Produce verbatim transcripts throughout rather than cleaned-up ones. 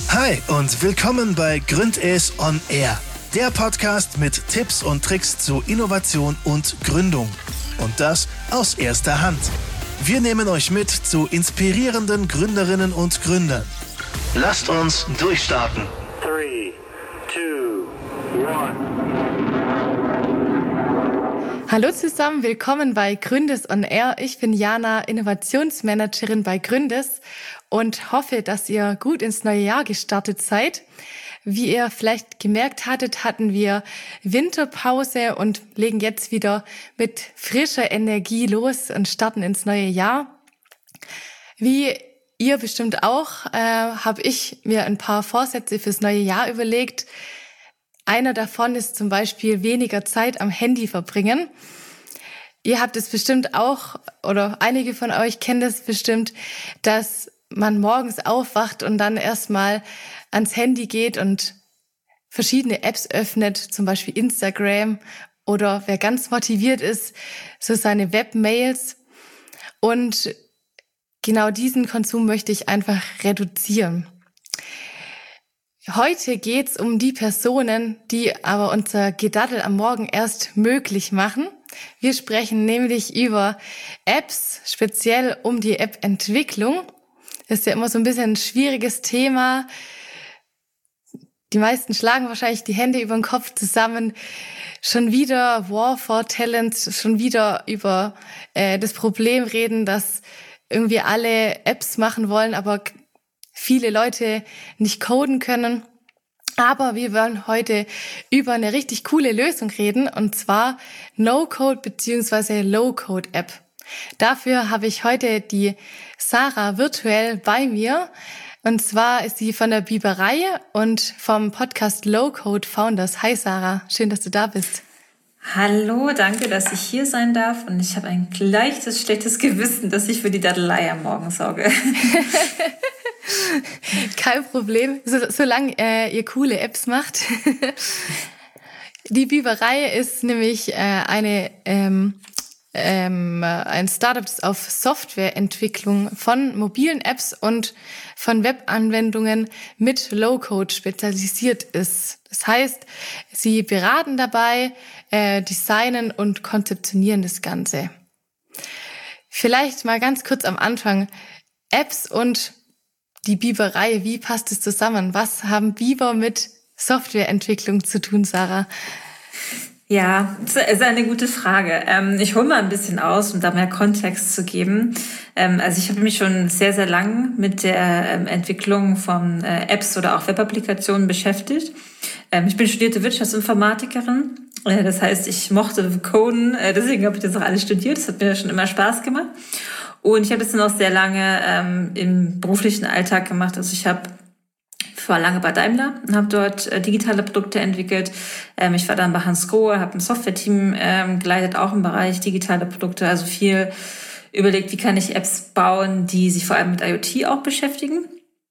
Hi und willkommen bei Gründ es on Air, der Podcast mit Tipps und Tricks zu Innovation und Gründung. Und das aus erster Hand. Wir nehmen euch mit zu inspirierenden Gründerinnen und Gründern. Lasst uns durchstarten. Three, two, one. Hallo zusammen, willkommen bei Gründes on Air. Ich bin Jana, Innovationsmanagerin bei Gründes und hoffe, dass ihr gut ins neue Jahr gestartet seid. Wie ihr vielleicht gemerkt hattet, hatten wir Winterpause und legen jetzt wieder mit frischer Energie los und starten ins neue Jahr. Wie ihr bestimmt auch, äh, habe ich mir ein paar Vorsätze fürs neue Jahr überlegt. Einer davon ist zum Beispiel weniger Zeit am Handy verbringen. Ihr habt es bestimmt auch, oder einige von euch kennen das bestimmt, dass man morgens aufwacht und dann erstmal ans Handy geht und verschiedene Apps öffnet, zum Beispiel Instagram, oder wer ganz motiviert ist, so seine Webmails. Und genau diesen Konsum möchte ich einfach reduzieren. Heute geht's um die Personen, die aber unser Gedaddel am Morgen erst möglich machen. Wir sprechen nämlich über Apps, speziell um die App-Entwicklung. Das ist ja immer so ein bisschen ein schwieriges Thema. Die meisten schlagen wahrscheinlich die Hände über den Kopf zusammen. Schon wieder War for Talents, schon wieder über äh, das Problem reden, dass irgendwie alle Apps machen wollen, aber viele Leute nicht coden können. Aber wir wollen heute über eine richtig coole Lösung reden, und zwar No-Code bzw. Low-Code-App. Dafür habe ich heute die Sarah virtuell bei mir. Und zwar ist sie von der Biberei und vom Podcast Low-Code Founders. Hi Sarah, schön, dass du da bist. Hallo, danke, dass ich hier sein darf. Und ich habe ein leichtes, schlechtes Gewissen, dass ich für die Daddelei am Morgen sorge. Kein Problem, so, solange äh, ihr coole Apps macht. Die Biberei ist nämlich äh, eine ähm, ähm, ein Startup, das auf Softwareentwicklung von mobilen Apps und von Webanwendungen mit Low-Code spezialisiert ist. Das heißt, sie beraten dabei, äh, designen und konzeptionieren das Ganze. Vielleicht mal ganz kurz am Anfang. Apps und die Biberei, wie passt es zusammen? Was haben Biber mit Softwareentwicklung zu tun, Sarah? Ja, das ist eine gute Frage. Ich hole mal ein bisschen aus, um da mehr Kontext zu geben. Also ich habe mich schon sehr, sehr lang mit der Entwicklung von Apps oder auch Webapplikationen beschäftigt. Ich bin studierte Wirtschaftsinformatikerin. Das heißt, ich mochte Coden, deswegen habe ich das auch alles studiert. Das hat mir schon immer Spaß gemacht. Und ich habe das dann auch sehr lange ähm, im beruflichen Alltag gemacht. Also ich habe ich war lange bei Daimler und habe dort äh, digitale Produkte entwickelt. Ähm, ich war dann bei Hans Grohe, habe ein Software-Team ähm, geleitet, auch im Bereich digitale Produkte. Also viel überlegt, wie kann ich Apps bauen, die sich vor allem mit IoT auch beschäftigen.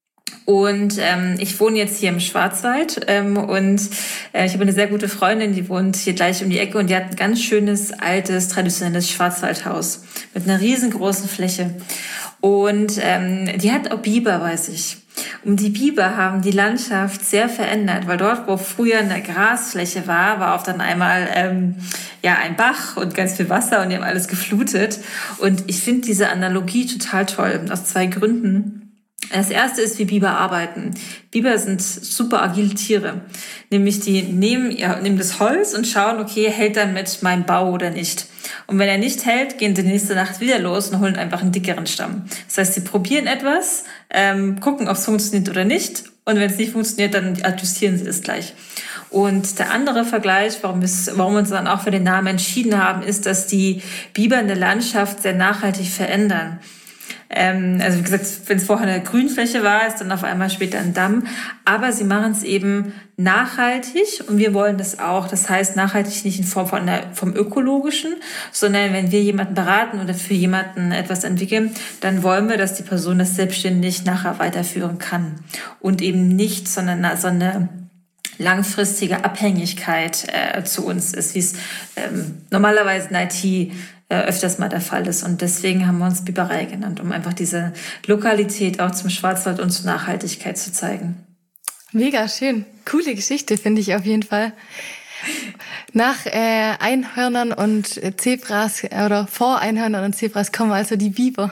Und ähm, ich wohne jetzt hier im Schwarzwald ähm, und äh, ich habe eine sehr gute Freundin, die wohnt hier gleich um die Ecke, und die hat ein ganz schönes, altes, traditionelles Schwarzwaldhaus mit einer riesengroßen Fläche. Und ähm, die hat auch Biber, weiß ich. Und die Biber haben die Landschaft sehr verändert, weil dort, wo früher eine Grasfläche war, war auf dann einmal ähm, ja ein Bach und ganz viel Wasser, und die haben alles geflutet. Und ich finde diese Analogie total toll, aus zwei Gründen. Das erste ist, wie Biber arbeiten. Biber sind super agile Tiere. Nämlich die nehmen, ja, nehmen das Holz und schauen, okay, hält damit mein Bau oder nicht. Und wenn er nicht hält, gehen sie die nächste Nacht wieder los und holen einfach einen dickeren Stamm. Das heißt, sie probieren etwas, ähm, gucken, ob es funktioniert oder nicht. Und wenn es nicht funktioniert, dann adjustieren sie es gleich. Und der andere Vergleich, warum, es, warum wir uns dann auch für den Namen entschieden haben, ist, dass die Biber in der Landschaft sehr nachhaltig verändern. Ähm, also wie gesagt, wenn es vorher eine Grünfläche war, ist dann auf einmal später ein Damm. Aber sie machen es eben nachhaltig, und wir wollen das auch. Das heißt, nachhaltig nicht in Form von der, vom Ökologischen, sondern wenn wir jemanden beraten oder für jemanden etwas entwickeln, dann wollen wir, dass die Person das selbstständig nachher weiterführen kann. Und eben nicht, sondern so eine langfristige Abhängigkeit äh, zu uns ist, wie es ähm, normalerweise in I T äh, öfters mal der Fall ist. Und deswegen haben wir uns Biberei genannt, um einfach diese Lokalität auch zum Schwarzwald und zur Nachhaltigkeit zu zeigen. Mega schön. Coole Geschichte, finde ich auf jeden Fall. Nach äh, Einhörnern und Zebras oder vor Einhörnern und Zebras kommen also die Biber.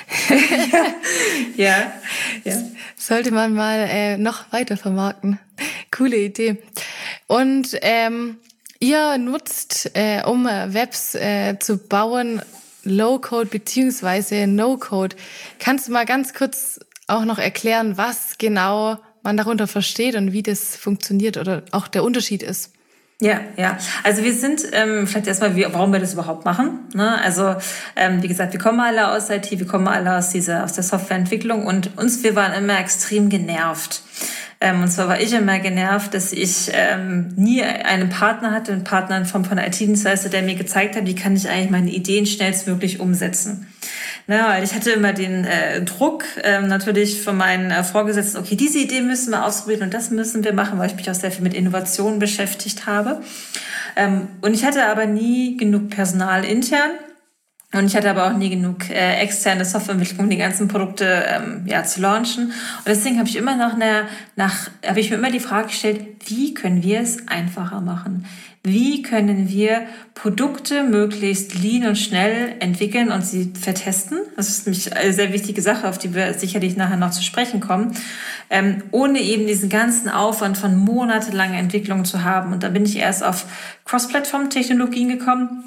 ja, ja. Sollte man mal äh, noch weiter vermarkten. Coole Idee. Und ähm, ihr nutzt, äh, um Webs äh, zu bauen, Low-Code beziehungsweise No-Code. Kannst du mal ganz kurz auch noch erklären, was genau man darunter versteht und wie das funktioniert oder auch der Unterschied ist? Ja, ja. Also wir sind, ähm, vielleicht erstmal, wie, warum wir das überhaupt machen. Ne? Also ähm, wie gesagt, wir kommen alle aus I T, wir kommen alle aus dieser, aus der Softwareentwicklung und uns, wir waren immer extrem genervt. Ähm, und zwar war ich immer genervt, dass ich ähm, nie einen Partner hatte, einen Partner in Form von I T-Dienstleister, der mir gezeigt hat, wie kann ich eigentlich meine Ideen schnellstmöglich umsetzen. Na, weil ich hatte immer den äh, Druck ähm, natürlich von meinen äh, Vorgesetzten, okay, diese Idee müssen wir ausprobieren und das müssen wir machen, weil ich mich auch sehr viel mit Innovationen beschäftigt habe. Ähm, und ich hatte aber nie genug Personal intern. Und ich hatte aber auch nie genug äh, externe Softwareentwicklung, um die ganzen Produkte ähm, ja zu launchen. Und deswegen habe ich immer noch eine, nach, habe ich mir immer die Frage gestellt, wie können wir es einfacher machen? Wie können wir Produkte möglichst lean und schnell entwickeln und sie vertesten? Das ist nämlich eine sehr wichtige Sache, auf die wir sicherlich nachher noch zu sprechen kommen, ähm, ohne eben diesen ganzen Aufwand von monatelanger Entwicklung zu haben. Und da bin ich erst auf Cross-Plattform-Technologien gekommen.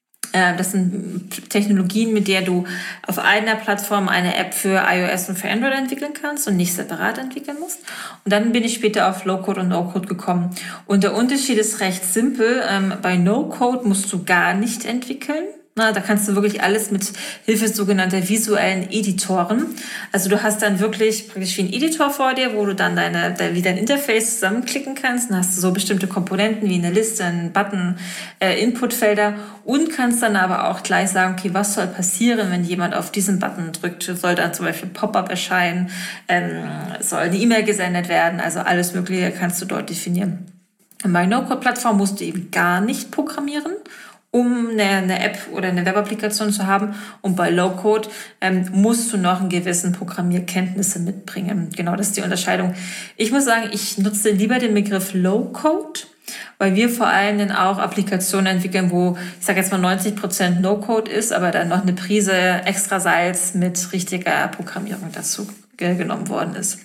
Das sind Technologien, mit der du auf einer Plattform eine App für iOS und für Android entwickeln kannst und nicht separat entwickeln musst. Und dann bin ich später auf Low-Code und No-Code gekommen. Und der Unterschied ist recht simpel. Bei No-Code musst du gar nicht entwickeln. Na, da kannst du wirklich alles mit Hilfe sogenannter visuellen Editoren. Also du hast dann wirklich praktisch wie ein Editor vor dir, wo du dann deine, dein, wie dein Interface zusammenklicken kannst. Dann hast du so bestimmte Komponenten wie eine Liste, einen Button, äh, Inputfelder und kannst dann aber auch gleich sagen, okay, was soll passieren, wenn jemand auf diesen Button drückt? Soll dann zum Beispiel ein Pop-up erscheinen? Ähm, soll eine E-Mail gesendet werden? Also alles Mögliche kannst du dort definieren. Bei No-Code-Plattform musst du eben gar nicht programmieren, um eine, eine App oder eine Web-Applikation zu haben. Und bei Low-Code ähm, musst du noch einen gewissen Programmierkenntnisse mitbringen. Genau, das ist die Unterscheidung. Ich muss sagen, ich nutze lieber den Begriff Low-Code, weil wir vor allem dann auch Applikationen entwickeln, wo, ich sage jetzt mal neunzig Prozent No-Code ist, aber dann noch eine Prise extra Salz mit richtiger Programmierung dazu genommen worden ist.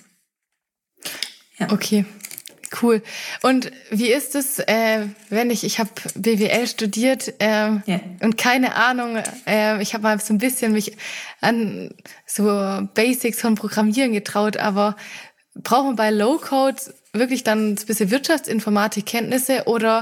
Ja. Okay. Cool. Und wie ist es, äh, wenn ich, ich habe B W L studiert ähm, yeah. und keine Ahnung, äh, ich habe mal so ein bisschen mich an so Basics von Programmieren getraut, aber braucht man bei Low-Code wirklich dann ein bisschen Wirtschaftsinformatik-Kenntnisse oder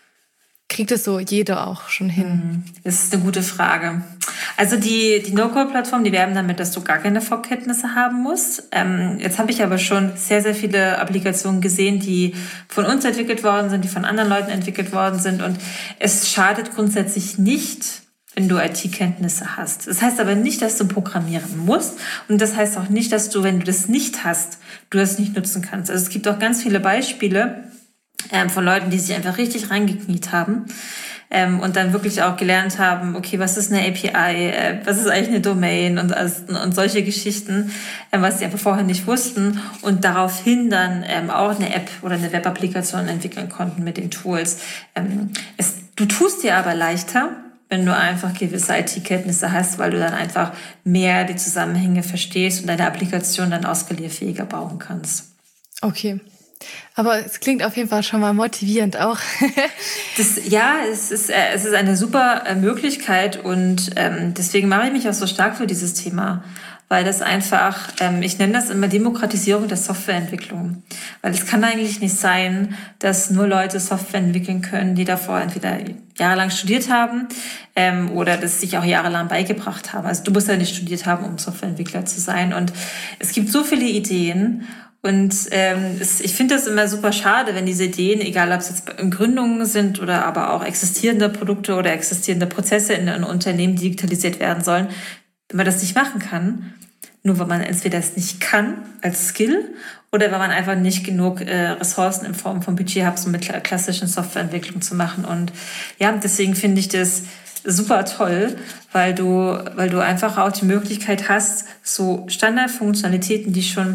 kriegt es so jeder auch schon hin? Das ist eine gute Frage. Also die, die No-Code-Plattform, die werben damit, dass du gar keine Vorkenntnisse haben musst. Ähm, jetzt habe ich aber schon sehr, sehr viele Applikationen gesehen, die von uns entwickelt worden sind, die von anderen Leuten entwickelt worden sind. Und es schadet grundsätzlich nicht, wenn du I T-Kenntnisse hast. Das heißt aber nicht, dass du programmieren musst. Und das heißt auch nicht, dass du, wenn du das nicht hast, du das nicht nutzen kannst. Also es gibt auch ganz viele Beispiele ähm, von Leuten, die sich einfach richtig reingekniet haben. Ähm, und dann wirklich auch gelernt haben, okay, was ist eine A P I, äh, was ist eigentlich eine Domain und, und solche Geschichten, äh, was sie einfach vorher nicht wussten und daraufhin dann ähm, auch eine App oder eine Web-Applikation entwickeln konnten mit den Tools. Ähm, es, du tust dir aber leichter, wenn du einfach gewisse I T-Kenntnisse hast, weil du dann einfach mehr die Zusammenhänge verstehst und deine Applikation dann auskalierfähiger bauen kannst. Okay. Aber es klingt auf jeden Fall schon mal motivierend auch. das, ja, es ist, äh, es ist eine super äh, Möglichkeit und ähm, deswegen mache ich mich auch so stark für dieses Thema, weil das einfach, ähm, ich nenne das immer Demokratisierung der Softwareentwicklung. Weil es kann eigentlich nicht sein, dass nur Leute Software entwickeln können, die davor entweder jahrelang studiert haben ähm, oder das sich auch jahrelang beigebracht haben. Also du musst ja nicht studiert haben, um Softwareentwickler zu sein. Und es gibt so viele Ideen. Und ähm, es, ich finde das immer super schade, wenn diese Ideen, egal ob es jetzt in Gründungen sind oder aber auch existierende Produkte oder existierende Prozesse in einem Unternehmen digitalisiert werden sollen, wenn man das nicht machen kann, nur weil man entweder es nicht kann als Skill oder weil man einfach nicht genug äh, Ressourcen in Form von Budget hat, um mit klassischen Softwareentwicklung zu machen. Und ja, deswegen finde ich das super toll, weil du, weil du einfach auch die Möglichkeit hast, so Standardfunktionalitäten, die schon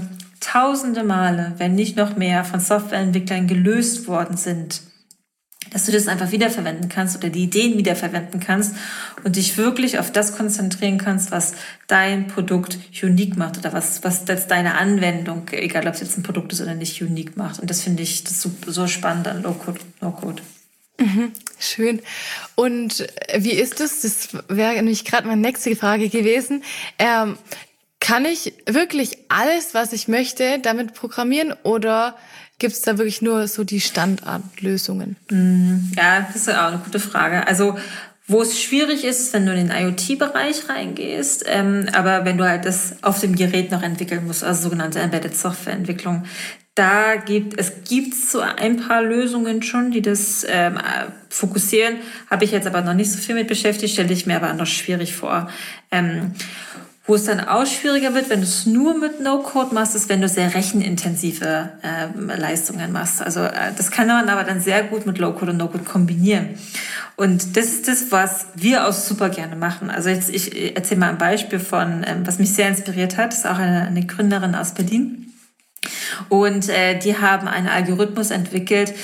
tausende Male, wenn nicht noch mehr, von Softwareentwicklern gelöst worden sind, dass du das einfach wiederverwenden kannst oder die Ideen wiederverwenden kannst und dich wirklich auf das konzentrieren kannst, was dein Produkt unique macht oder was, was das deine Anwendung, egal ob es jetzt ein Produkt ist oder nicht, unique macht. Und das finde ich das so, so spannend an Low-Code, No-Code. Mhm, schön. Und wie ist das? Das wäre nämlich gerade meine nächste Frage gewesen. Ähm, kann ich wirklich alles, was ich möchte, damit programmieren oder gibt es da wirklich nur so die Standardlösungen? Ja, das ist auch eine gute Frage. Also wo es schwierig ist, wenn du in den IoT-Bereich reingehst, ähm, aber wenn du halt das auf dem Gerät noch entwickeln musst, also sogenannte Embedded Software-Entwicklung, da gibt es gibt so ein paar Lösungen schon, die das ähm, fokussieren. Habe ich jetzt aber noch nicht so viel mit beschäftigt, stelle ich mir aber noch schwierig vor. Ähm, Wo es dann auch schwieriger wird, wenn du es nur mit No-Code machst, ist, wenn du sehr rechenintensive äh, Leistungen machst. Also äh, das kann man aber dann sehr gut mit Low-Code und No-Code kombinieren. Und das ist das, was wir auch super gerne machen. Also jetzt, ich erzähle mal ein Beispiel von, ähm, was mich sehr inspiriert hat. Das ist auch eine, eine Gründerin aus Berlin. Und äh, die haben einen Algorithmus entwickelt,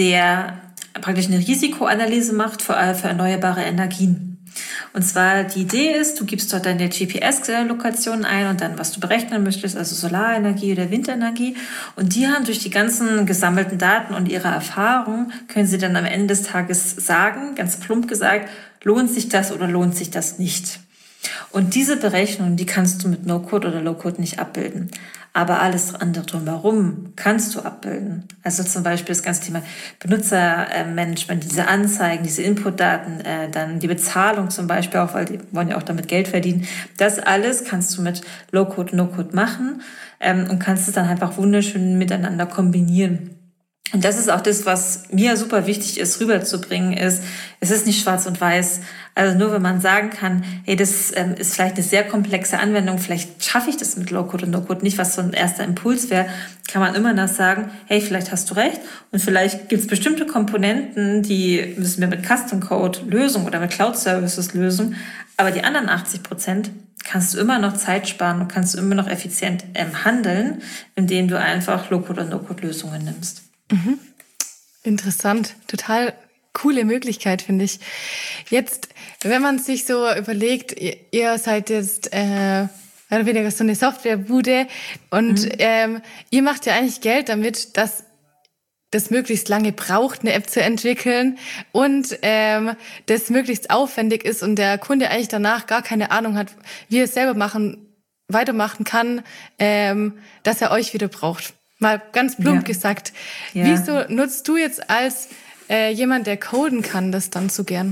der praktisch eine Risikoanalyse macht für, für erneuerbare Energien. Und zwar die Idee ist, du gibst dort deine G P S-Lokation ein und dann, was du berechnen möchtest, also Solarenergie oder Windenergie. Und die haben durch die ganzen gesammelten Daten und ihre Erfahrung, können sie dann am Ende des Tages sagen, ganz plump gesagt, lohnt sich das oder lohnt sich das nicht. Und diese Berechnung, die kannst du mit No-Code oder Low-Code nicht abbilden. Aber alles andere drumherum kannst du abbilden. Also zum Beispiel das ganze Thema Benutzermanagement, diese Anzeigen, diese Inputdaten, äh, dann die Bezahlung zum Beispiel auch, weil die wollen ja auch damit Geld verdienen. Das alles kannst du mit Low-Code, No-Code machen ähm, und kannst es dann einfach wunderschön miteinander kombinieren. Und das ist auch das, was mir super wichtig ist, rüberzubringen, ist, es ist nicht schwarz und weiß. Also nur wenn man sagen kann, hey, das ähm, ist vielleicht eine sehr komplexe Anwendung, vielleicht schaffe ich das mit Low-Code und No-Code nicht, was so ein erster Impuls wäre, kann man immer noch sagen, hey, vielleicht hast du recht und vielleicht gibt es bestimmte Komponenten, die müssen wir mit Custom Code lösen oder mit Cloud Services lösen, aber die anderen achtzig Prozent kannst du immer noch Zeit sparen und kannst du immer noch effizient ähm, handeln, indem du einfach Low-Code und No-Code-Lösungen nimmst. Mhm. Interessant, total coole Möglichkeit, finde ich. Jetzt, wenn man sich so überlegt, ihr, ihr seid jetzt äh, mehr oder weniger so eine Softwarebude und mhm. ähm, ihr macht ja eigentlich Geld damit, dass das möglichst lange braucht, eine App zu entwickeln und ähm, das möglichst aufwendig ist und der Kunde eigentlich danach gar keine Ahnung hat, wie er es selber machen, weitermachen kann, ähm, dass er euch wieder braucht. Mal ganz plump ja. gesagt. Ja. Wieso nutzt du jetzt als äh, jemand, der coden kann, das dann so gern?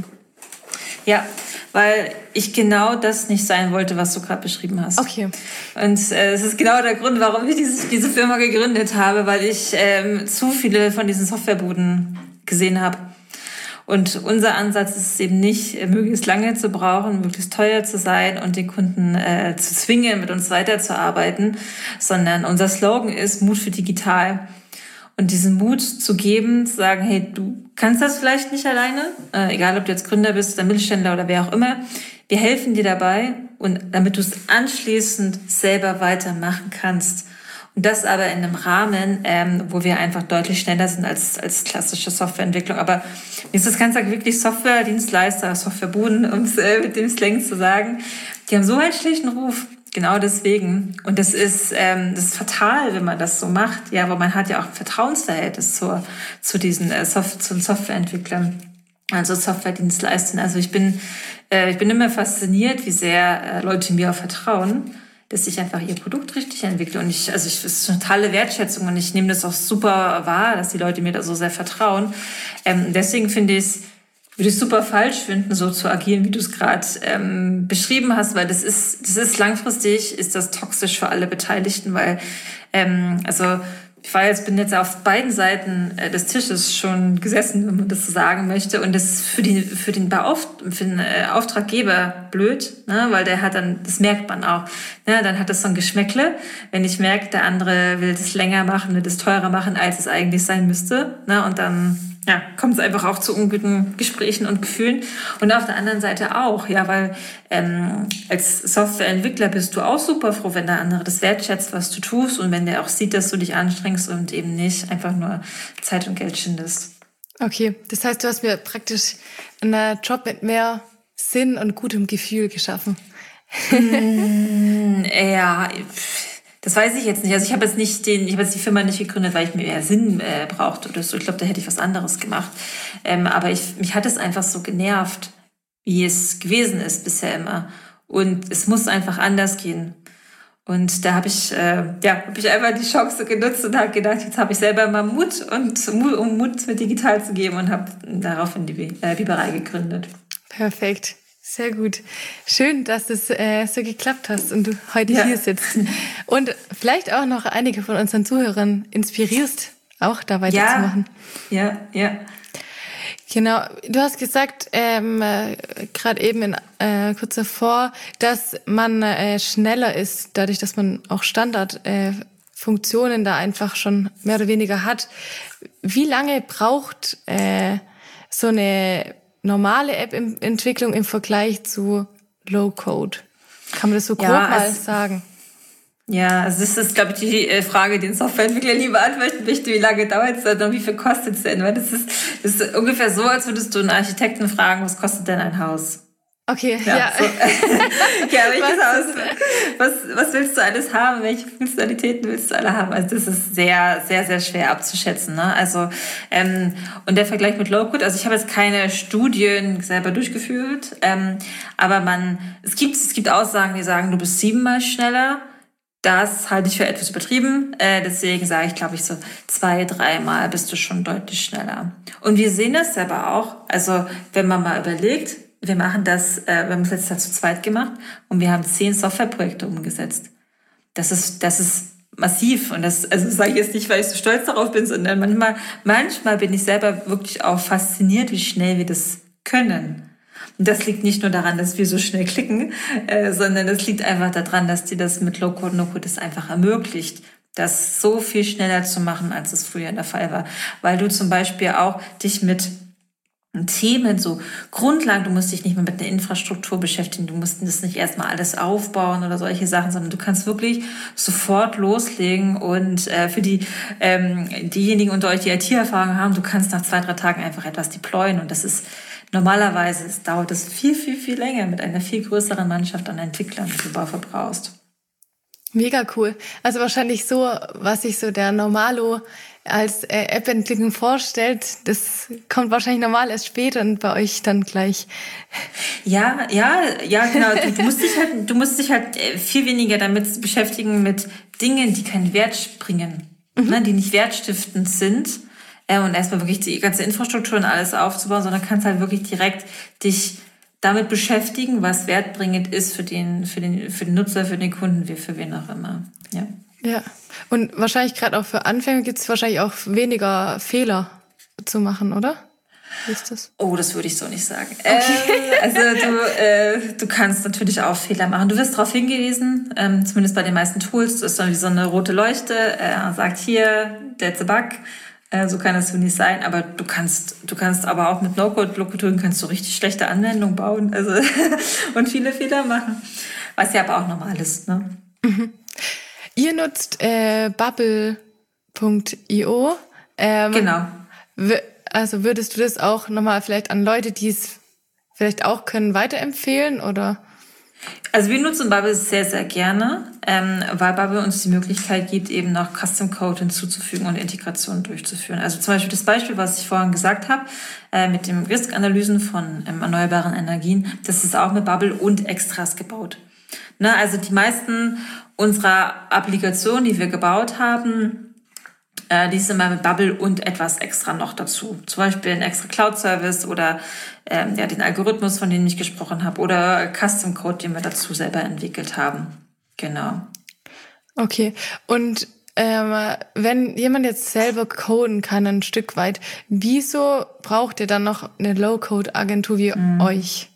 Ja, weil ich genau das nicht sein wollte, was du gerade beschrieben hast. Okay. Und äh, es ist genau der Grund, warum ich diese, diese Firma gegründet habe, weil ich ähm, zu viele von diesen Softwarebuden gesehen habe. Und unser Ansatz ist es eben nicht, möglichst lange zu brauchen, möglichst teuer zu sein und den Kunden äh, zu zwingen, mit uns weiterzuarbeiten, sondern unser Slogan ist Mut für digital. Und diesen Mut zu geben, zu sagen, hey, du kannst das vielleicht nicht alleine, äh, egal ob du jetzt Gründer bist oder Mittelständler oder wer auch immer, wir helfen dir dabei und damit du es anschließend selber weitermachen kannst. Und das aber in einem Rahmen, ähm, wo wir einfach deutlich schneller sind als als klassische Softwareentwicklung. Aber mir ist das Ganze wirklich Softwaredienstleister, Softwarebuden, um es äh, mit dem Slang zu sagen. Die haben so einen schlechten Ruf, genau deswegen. Und das ist ähm, das ist fatal, wenn man das so macht. Ja, aber man hat ja auch ein Vertrauensverhältnis zur zu diesen äh, Soft- zu den Softwareentwicklern, also Softwaredienstleistern. Also ich bin äh, ich bin immer fasziniert, wie sehr äh, Leute mir auch vertrauen, dass ich einfach ihr Produkt richtig entwickle. Und ich, also ich, das ist eine totale Wertschätzung und ich nehme das auch super wahr, dass die Leute mir da so sehr vertrauen. Ähm, deswegen finde ich es, würde ich super falsch finden, so zu agieren, wie du es gerade ähm, beschrieben hast, weil das ist, das ist langfristig, ist das toxisch für alle Beteiligten, weil, ähm, also, ich war jetzt, bin jetzt auf beiden Seiten äh, des Tisches schon gesessen, wenn man das so sagen möchte. Und das ist für, die, für den, Beauft- für den äh, Auftraggeber blöd, ne? Weil der hat dann, das merkt man auch. Ne? Dann hat das so ein Geschmäckle. Wenn ich merke, der andere will das länger machen, will das teurer machen, als es eigentlich sein müsste. Ne? Und dann ja, kommt es einfach auch zu unguten Gesprächen und Gefühlen. Und auf der anderen Seite auch, ja, weil ähm, als Softwareentwickler bist du auch super froh, wenn der andere das wertschätzt, was du tust und wenn der auch sieht, dass du dich anstrengst und eben nicht einfach nur Zeit und Geld schindest. Okay, das heißt, du hast mir praktisch einen Job mit mehr Sinn und gutem Gefühl geschaffen. mm, ja, das weiß ich jetzt nicht. Also ich habe jetzt nicht den, ich habe jetzt die Firma nicht gegründet, weil ich mehr Sinn äh, brauchte oder so. Ich glaube, da hätte ich was anderes gemacht. Ähm, aber ich, mich hat es einfach so genervt, wie es gewesen ist bisher immer. Und es muss einfach anders gehen. Und da habe ich, äh, ja, habe ich einfach die Chance genutzt und habe gedacht, jetzt habe ich selber mal Mut und um Mut mit digital zu geben und habe daraufhin die äh, Biberei gegründet. Perfekt. Sehr gut. Schön, dass es äh, so geklappt hast und du heute ja. hier sitzt. Und vielleicht auch noch einige von unseren Zuhörern inspirierst, auch da weiterzumachen. Ja, ja, ja. Genau. Du hast gesagt, ähm, äh, gerade eben in, äh, kurz davor, dass man äh, schneller ist, dadurch, dass man auch Standardfunktionen äh, da einfach schon mehr oder weniger hat. Wie lange braucht äh, so eine normale App-Entwicklung im Vergleich zu Low-Code? Kann man das so grob ja, mal sagen? Ja, also das ist, glaube ich, die Frage, die ein Softwareentwickler nie beantworten möchte. Wie lange dauert es denn und wie viel kostet es denn? Weil das ist, das ist ungefähr so, als würdest du einen Architekten fragen, was kostet denn ein Haus? Okay, ja. Ja, so. Ja, welches Haus? Was, was willst du alles haben? Welche Funktionalitäten willst du alle haben? Also das ist sehr, sehr, sehr schwer abzuschätzen. Ne? Also ähm, und der Vergleich mit Low-Code, also ich habe jetzt keine Studien selber durchgeführt, ähm, aber man, es gibt, es gibt Aussagen, die sagen, du bist siebenmal schneller. Das halte ich für etwas übertrieben. Äh, deswegen sage ich, glaube ich, so zwei, dreimal bist du schon deutlich schneller. Und wir sehen das aber auch. Also wenn man mal überlegt, wir machen das, äh, wir haben es jetzt zu zweit gemacht und wir haben zehn Softwareprojekte umgesetzt. Das ist, das ist massiv und das, also sage ich jetzt nicht, weil ich so stolz darauf bin, sondern manchmal, manchmal bin ich selber wirklich auch fasziniert, wie schnell wir das können. Und das liegt nicht nur daran, dass wir so schnell klicken, äh, sondern es liegt einfach daran, dass dir das mit Low-Code, No-Code das einfach ermöglicht, das so viel schneller zu machen, als es früher der Fall war. Weil du zum Beispiel auch dich mit Themen, so Grundlagen, du musst dich nicht mehr mit der Infrastruktur beschäftigen, du musst das nicht erstmal alles aufbauen oder solche Sachen, sondern du kannst wirklich sofort loslegen und äh, für die ähm, diejenigen unter euch, die I T-Erfahrung haben, du kannst nach zwei, drei Tagen einfach etwas deployen und das ist normalerweise, es dauert es viel, viel, viel länger mit einer viel größeren Mannschaft an Entwicklern, die du dafür brauchst. Mega cool. Also wahrscheinlich so, was sich so der Normalo als äh, App-Entwicklung vorstellt, das kommt wahrscheinlich normal erst später und bei euch dann gleich. Ja, ja, ja, genau. Du, du musst dich halt, du musst dich halt viel weniger damit beschäftigen mit Dingen, die keinen Wert bringen, mhm. ne, die nicht wertstiftend sind. Äh, und erstmal wirklich die ganze Infrastruktur und alles aufzubauen, sondern kannst halt wirklich direkt dich damit beschäftigen, was wertbringend ist für den, für den, für den Nutzer, für den Kunden, wie für wen auch immer. Ja. Ja. Und wahrscheinlich gerade auch für Anfänger gibt es wahrscheinlich auch weniger Fehler zu machen, oder? Wie ist das? Oh, das würde ich so nicht sagen. Okay. Äh, also du, äh, du kannst natürlich auch Fehler machen. Du wirst darauf hingewiesen, ähm, zumindest bei den meisten Tools, das ist dann wie so eine rote Leuchte, äh, sagt hier, that's a bug. Äh, so kann das so nicht sein, aber du kannst, du kannst aber auch mit No-Code-Lokuturen kannst du richtig schlechte Anwendungen bauen, also und viele Fehler machen, was ja aber auch normal ist, ne? Mhm. Ihr nutzt äh, Bubble Punkt io. Ähm, genau. W- also würdest du das auch nochmal vielleicht an Leute, die es vielleicht auch können, weiterempfehlen, oder? Also wir nutzen Bubble sehr, sehr gerne, ähm, weil Bubble uns die Möglichkeit gibt, eben noch Custom Code hinzuzufügen und Integrationen durchzuführen. Also zum Beispiel das Beispiel, was ich vorhin gesagt habe, äh, mit dem Risk-Analysen von ähm, erneuerbaren Energien, das ist auch mit Bubble und Extras gebaut. Ne, also die meisten unserer Applikationen, die wir gebaut haben, äh, die sind mal mit Bubble und etwas extra noch dazu. Zum Beispiel ein extra Cloud-Service oder ähm, ja, den Algorithmus, von dem ich gesprochen habe, oder Custom Code, den wir dazu selber entwickelt haben. Genau. Okay. Und ähm, wenn jemand jetzt selber coden kann, ein Stück weit, wieso braucht ihr dann noch eine Low-Code-Agentur wie mhm. euch?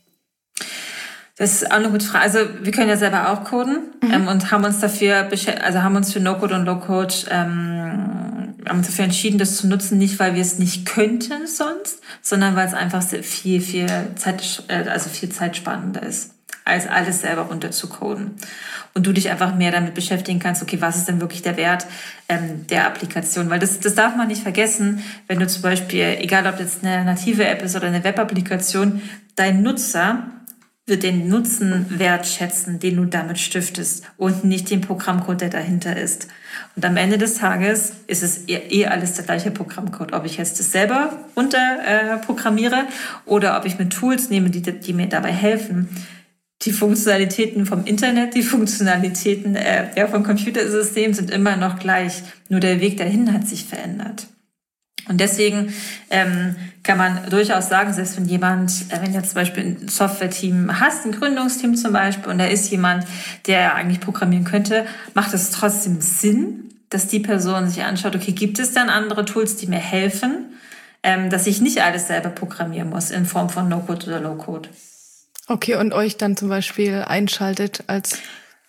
Das ist auch eine gute Frage. Also wir können ja selber auch coden mhm. ähm, und haben uns dafür, besch- also haben uns für No-Code und Low-Code ähm, haben dafür entschieden, das zu nutzen, nicht weil wir es nicht könnten sonst, sondern weil es einfach sehr viel, viel Zeit, also viel zeitsparender ist, als alles selber runterzucoden. Und du dich einfach mehr damit beschäftigen kannst, okay, was ist denn wirklich der Wert ähm, der Applikation? Weil das, das darf man nicht vergessen, wenn du zum Beispiel, egal ob jetzt eine native App ist oder eine Web-Applikation, dein Nutzer wird den Nutzen wertschätzen, den du damit stiftest und nicht den Programmcode, der dahinter ist. Und am Ende des Tages ist es eh alles der gleiche Programmcode. Ob ich jetzt das selber runter äh, programmiere oder ob ich mir Tools nehme, die, die mir dabei helfen. Die Funktionalitäten vom Internet, die Funktionalitäten äh, ja, vom Computersystem sind immer noch gleich. Nur der Weg dahin hat sich verändert. Und deswegen ähm, kann man durchaus sagen, selbst wenn jemand, äh, wenn du zum Beispiel ein Software-Team hast, ein Gründungsteam zum Beispiel, und da ist jemand, der eigentlich programmieren könnte, macht es trotzdem Sinn, dass die Person sich anschaut, okay, gibt es dann andere Tools, die mir helfen, ähm, dass ich nicht alles selber programmieren muss in Form von No-Code oder Low-Code. Okay, und euch dann zum Beispiel einschaltet als...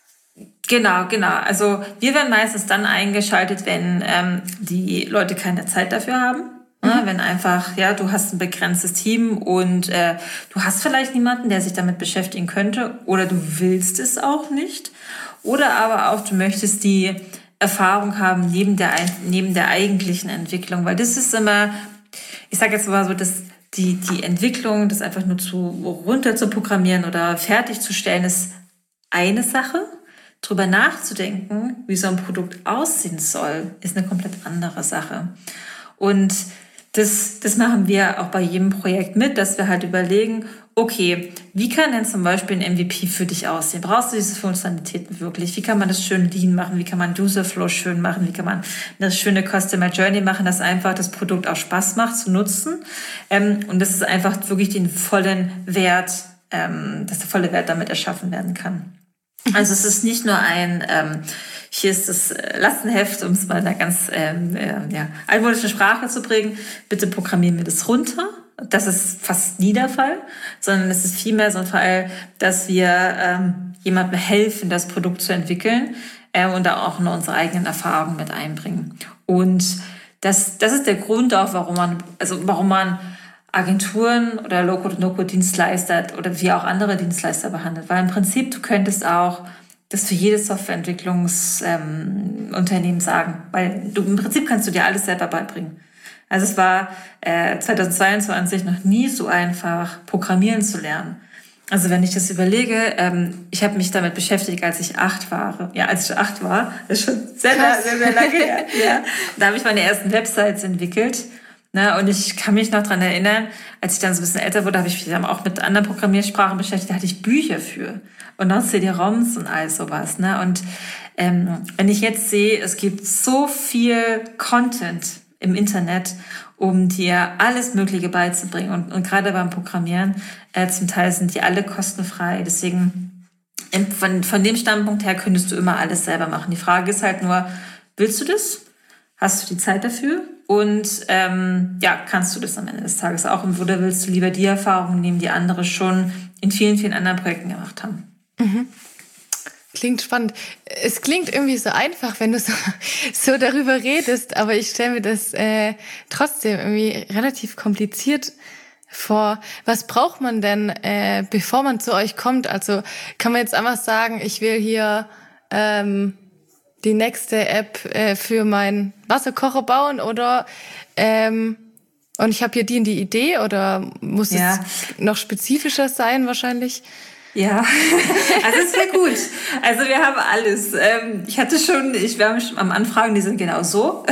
Genau, genau. Also wir werden meistens dann eingeschaltet, wenn ähm, die Leute keine Zeit dafür haben. Mhm. Ja, wenn einfach, ja, du hast ein begrenztes Team und äh, du hast vielleicht niemanden, der sich damit beschäftigen könnte, oder du willst es auch nicht. Oder aber auch, du möchtest die Erfahrung haben neben der, neben der eigentlichen Entwicklung. Weil das ist immer, ich sage jetzt mal so, dass die, die Entwicklung, das einfach nur zu runter zu programmieren oder fertigzustellen, ist eine Sache. Drüber nachzudenken, wie so ein Produkt aussehen soll, ist eine komplett andere Sache. Und das, das machen wir auch bei jedem Projekt mit, dass wir halt überlegen, okay, wie kann denn zum Beispiel ein M V P für dich aussehen? Brauchst du diese Funktionalitäten wirklich? Wie kann man das schön lean machen? Wie kann man User Flow schön machen? Wie kann man eine schöne Customer Journey machen, dass einfach das Produkt auch Spaß macht zu nutzen? Und das ist einfach wirklich den vollen Wert, dass der volle Wert damit erschaffen werden kann. Also es ist nicht nur ein, ähm, hier ist das Lastenheft, um es mal in einer ganz ähm, äh, ja, altmodischen Sprache zu bringen, bitte programmieren wir das runter. Das ist fast nie der Fall, sondern es ist vielmehr so ein Fall, dass wir ähm, jemandem helfen, das Produkt zu entwickeln äh, und da auch nur unsere eigenen Erfahrungen mit einbringen. Und das, das ist der Grund auch, warum man, also warum man Agenturen oder Low-Code- und No-Code-Dienstleister oder wie auch andere Dienstleister behandelt. Weil im Prinzip, du könntest auch das für jedes Softwareentwicklungsunternehmen ähm, sagen. Weil du im Prinzip kannst du dir alles selber beibringen. Also es war äh, zweitausendzweiundzwanzig noch nie so einfach, programmieren zu lernen. Also wenn ich das überlege, ähm, ich habe mich damit beschäftigt, als ich acht war. Ja, als ich acht war, das ist schon sehr, sehr, sehr, sehr lange her. Ja. Da habe ich meine ersten Websites entwickelt. Ne, und ich kann mich noch dran erinnern, als ich dann so ein bisschen älter wurde, habe ich mich dann auch mit anderen Programmiersprachen beschäftigt, da hatte ich Bücher für. Und auch C D-ROMs und all sowas. Ne? Und ähm, wenn ich jetzt sehe, es gibt so viel Content im Internet, um dir alles Mögliche beizubringen. Und, und gerade beim Programmieren, äh, zum Teil sind die alle kostenfrei. Deswegen, von, von dem Standpunkt her könntest du immer alles selber machen. Die Frage ist halt nur, willst du das? Hast du die Zeit dafür? Und ähm, ja, kannst du das am Ende des Tages auch? Oder willst du lieber die Erfahrungen nehmen, die andere schon in vielen, vielen anderen Projekten gemacht haben? Mhm. Klingt spannend. Es klingt irgendwie so einfach, wenn du so, so darüber redest, aber ich stelle mir das äh, trotzdem irgendwie relativ kompliziert vor. Was braucht man denn, äh, bevor man zu euch kommt? Also kann man jetzt einfach sagen, ich will hier ähm, die nächste App äh, für meinen Wasserkocher bauen oder ähm, und ich habe hier die und die Idee, oder muss ja. es noch spezifischer sein wahrscheinlich? Ja, also es wäre gut. Also wir haben alles. Ich hatte schon, ich wir haben schon am Anfragen, die sind genau so.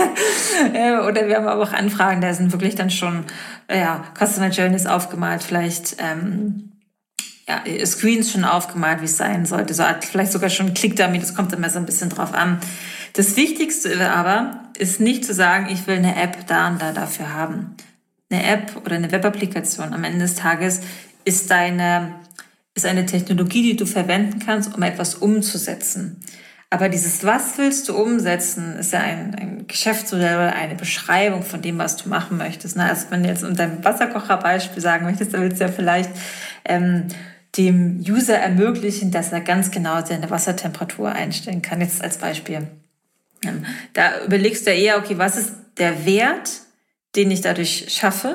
Oder wir haben aber auch Anfragen, da sind wirklich dann schon ja, Customer Journeys aufgemalt, vielleicht ähm, ja, Screens schon aufgemalt, wie es sein sollte. So vielleicht sogar schon Click-Dummy, das kommt immer so ein bisschen drauf an. Das Wichtigste aber ist nicht zu sagen, ich will eine App da und da dafür haben. Eine App oder eine Web-Applikation am Ende des Tages ist deine, ist eine Technologie, die du verwenden kannst, um etwas umzusetzen. Aber dieses, was willst du umsetzen, ist ja ein, ein Geschäftsmodell oder eine Beschreibung von dem, was du machen möchtest. Also wenn du jetzt unter deinem Wasserkocherbeispiel sagen möchtest, dann willst du ja vielleicht ähm, dem User ermöglichen, dass er ganz genau seine Wassertemperatur einstellen kann. Jetzt als Beispiel. Da überlegst du ja eher, okay, was ist der Wert, den ich dadurch schaffe?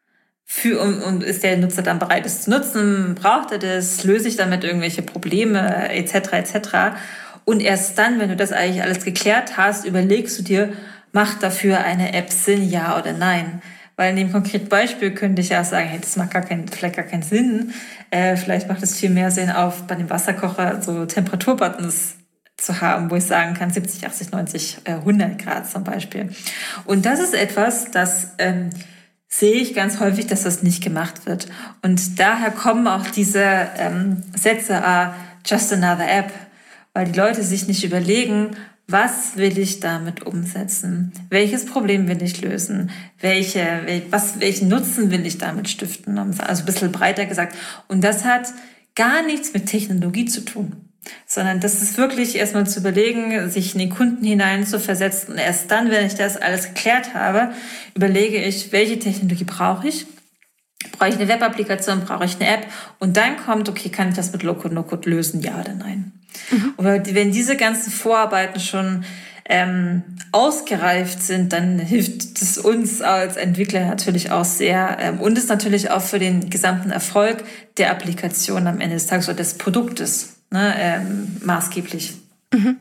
Für, und, und ist der Nutzer dann bereit, es zu nutzen? Braucht er das? Löse ich damit irgendwelche Probleme, et cetera, et cetera? Und erst dann, wenn du das eigentlich alles geklärt hast, überlegst du dir, macht dafür eine App Sinn, ja oder nein? Weil in dem konkreten Beispiel könnte ich ja sagen, hey, das macht gar keinen, vielleicht gar keinen Sinn. Äh, vielleicht macht es viel mehr Sinn, auf bei dem Wasserkocher so Temperaturbuttons zu haben, wo ich sagen kann, siebzig, achtzig, neunzig, hundert Grad zum Beispiel. Und das ist etwas, das ähm, sehe ich ganz häufig, dass das nicht gemacht wird. Und daher kommen auch diese ähm, Sätze, ah, just another app, weil die Leute sich nicht überlegen, was will ich damit umsetzen? Welches Problem will ich lösen? Welche, was, welchen Nutzen will ich damit stiften? Also ein bisschen breiter gesagt. Und das hat gar nichts mit Technologie zu tun, sondern das ist wirklich erstmal zu überlegen, sich in den Kunden hinein zu versetzen. Und erst dann, wenn ich das alles geklärt habe, überlege ich, welche Technologie brauche ich? Brauche ich eine Web-Applikation? Brauche ich eine App? Und dann kommt, okay, kann ich das mit Low-Code, No-Code lösen? Ja oder nein? Mhm. Und wenn diese ganzen Vorarbeiten schon ähm, ausgereift sind, dann hilft es uns als Entwickler natürlich auch sehr ähm, und ist natürlich auch für den gesamten Erfolg der Applikation am Ende des Tages oder des Produktes ne, ähm, maßgeblich. Mhm.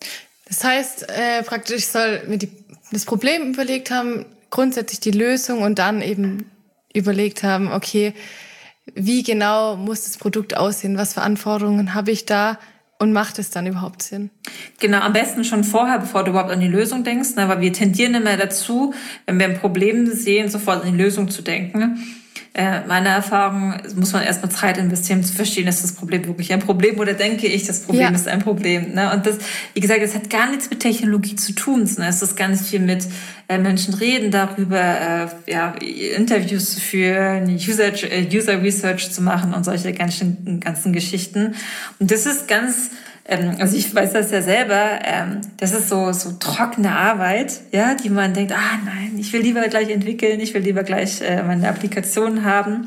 Das heißt, äh, praktisch ich soll mir die, das Problem überlegt haben, grundsätzlich die Lösung und dann eben überlegt haben, okay, wie genau muss das Produkt aussehen, was für Anforderungen habe ich da und macht es dann überhaupt Sinn? Genau, am besten schon vorher, bevor du überhaupt an die Lösung denkst, ne, weil wir tendieren immer dazu, wenn wir ein Problem sehen, sofort an die Lösung zu denken. Äh, meiner Erfahrung muss man erstmal Zeit investieren, um zu verstehen, ist das Problem wirklich ein Problem oder denke ich, das Problem ja. ist ein Problem. Ne? Und das, wie gesagt, das hat gar nichts mit Technologie zu tun. Ne? Es ist ganz viel mit äh, Menschen reden darüber, äh, ja, Interviews zu führen, User, äh, User Research zu machen und solche ganzen, ganzen Geschichten. Und das ist ganz also ich weiß das ja selber, das ist so so trockene Arbeit, ja, die man denkt, ah nein, ich will lieber gleich entwickeln, ich will lieber gleich meine Applikation haben,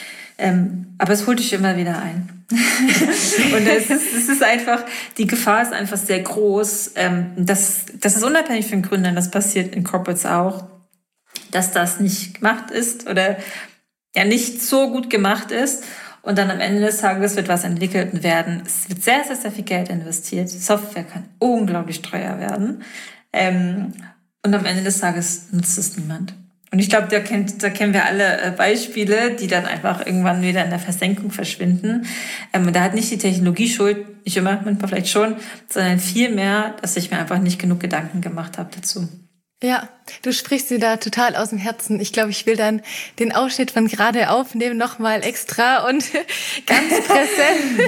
aber es holt dich immer wieder ein. Und es ist, es ist einfach, die Gefahr ist einfach sehr groß, das, das ist unabhängig von Gründern, das passiert in Corporates auch, dass das nicht gemacht ist oder ja nicht so gut gemacht ist. Und dann am Ende des Tages wird was entwickelt werden. Es wird sehr, sehr, sehr viel Geld investiert. Software kann unglaublich teuer werden. Ähm, und am Ende des Tages nutzt es niemand. Und ich glaube, da, kennt, da kennen wir alle Beispiele, die dann einfach irgendwann wieder in der Versenkung verschwinden. Ähm, da hat nicht die Technologie Schuld, nicht immer, manchmal vielleicht schon, sondern vielmehr, dass ich mir einfach nicht genug Gedanken gemacht habe dazu. Ja, du sprichst mir da total aus dem Herzen. Ich glaube, ich will dann den Ausschnitt von gerade aufnehmen, nochmal extra und ganz präsent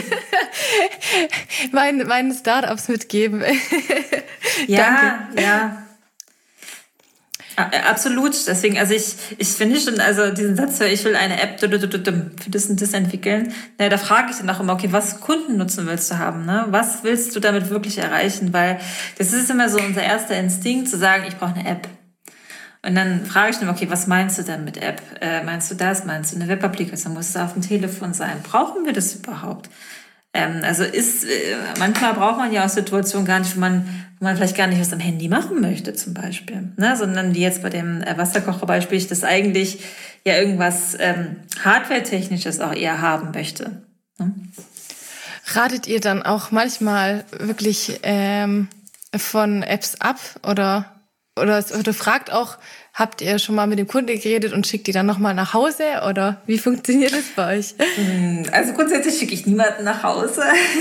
meinen, meinen Startups mitgeben. Ja, Danke. ja. Absolut. Deswegen, also ich, ich finde schon, also diesen Satz, ich will eine App für das und das entwickeln. Na, da frage ich dann auch immer, okay, was Kundennutzen willst du haben, ne? Was willst du damit wirklich erreichen? Weil das ist immer so unser erster Instinkt, zu sagen, ich brauche eine App. Und dann frage ich dann, okay, was meinst du denn mit App? Äh, meinst du das? Meinst du eine Web-Applikation? Muss es auf dem Telefon sein? Brauchen wir das überhaupt? Ähm, also ist, äh, manchmal braucht man ja auch Situationen gar nicht, wo man, wo man vielleicht gar nicht was am Handy machen möchte zum Beispiel, ne? Sondern wie jetzt bei dem äh, Wasserkocherbeispiel, ich das eigentlich ja irgendwas ähm, Hardware-Technisches auch eher haben möchte. Ne? Ratet ihr dann auch manchmal wirklich ähm, von Apps ab oder, oder, oder fragt auch, habt ihr schon mal mit dem Kunden geredet und schickt die dann nochmal nach Hause? Oder wie funktioniert das bei euch? Also grundsätzlich schicke ich niemanden nach Hause.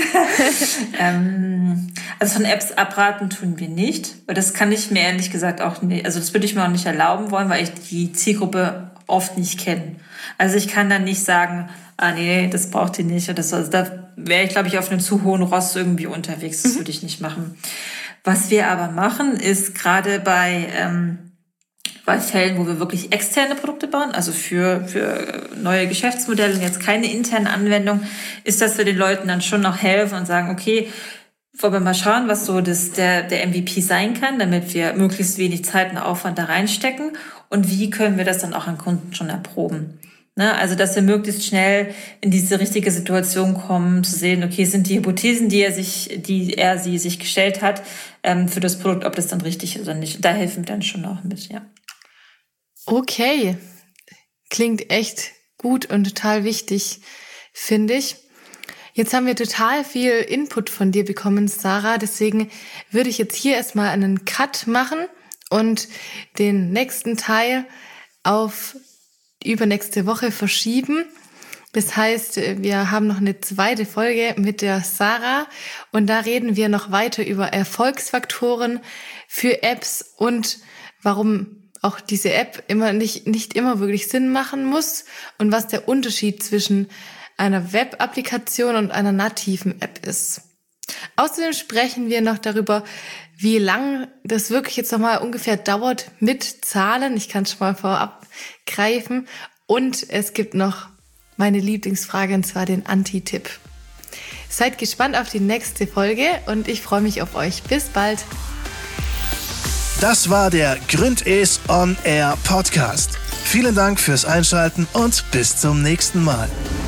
ähm, also von Apps abraten tun wir nicht. Weil das kann ich mir ehrlich gesagt auch nicht, also das würde ich mir auch nicht erlauben wollen, weil ich die Zielgruppe oft nicht kenne. Also ich kann dann nicht sagen, ah nee, das braucht ihr nicht. Oder so. Also da wäre ich, glaube ich, auf einem zu hohen Ross irgendwie unterwegs. Das würde ich nicht machen. Was wir aber machen, ist gerade bei... Ähm, bei Fällen, wo wir wirklich externe Produkte bauen, also für, für neue Geschäftsmodelle und jetzt keine interne Anwendung, ist, dass wir den Leuten dann schon noch helfen und sagen, okay, wollen wir mal schauen, was so das, der, der M V P sein kann, damit wir möglichst wenig Zeit und Aufwand da reinstecken und wie können wir das dann auch an Kunden schon erproben. Ne? Also, dass wir möglichst schnell in diese richtige Situation kommen, zu sehen, okay, sind die Hypothesen, die er sich, die er sie sich gestellt hat, ähm, für das Produkt, ob das dann richtig ist oder nicht. Da helfen wir dann schon auch mit, ja. Okay. Klingt echt gut und total wichtig, finde ich. Jetzt haben wir total viel Input von dir bekommen, Sarah. Deswegen würde ich jetzt hier erstmal einen Cut machen und den nächsten Teil auf übernächste Woche verschieben. Das heißt, wir haben noch eine zweite Folge mit der Sarah und da reden wir noch weiter über Erfolgsfaktoren für Apps und warum auch diese App immer nicht, nicht immer wirklich Sinn machen muss und was der Unterschied zwischen einer Web-Applikation und einer nativen App ist. Außerdem sprechen wir noch darüber, wie lang das wirklich jetzt nochmal ungefähr dauert mit Zahlen. Ich kann es schon mal vorab greifen. Und es gibt noch meine Lieblingsfrage, und zwar den Anti-Tipp. Seid gespannt auf die nächste Folge und ich freue mich auf euch. Bis bald. Das war der Gründes On Air Podcast. Vielen Dank fürs Einschalten und bis zum nächsten Mal.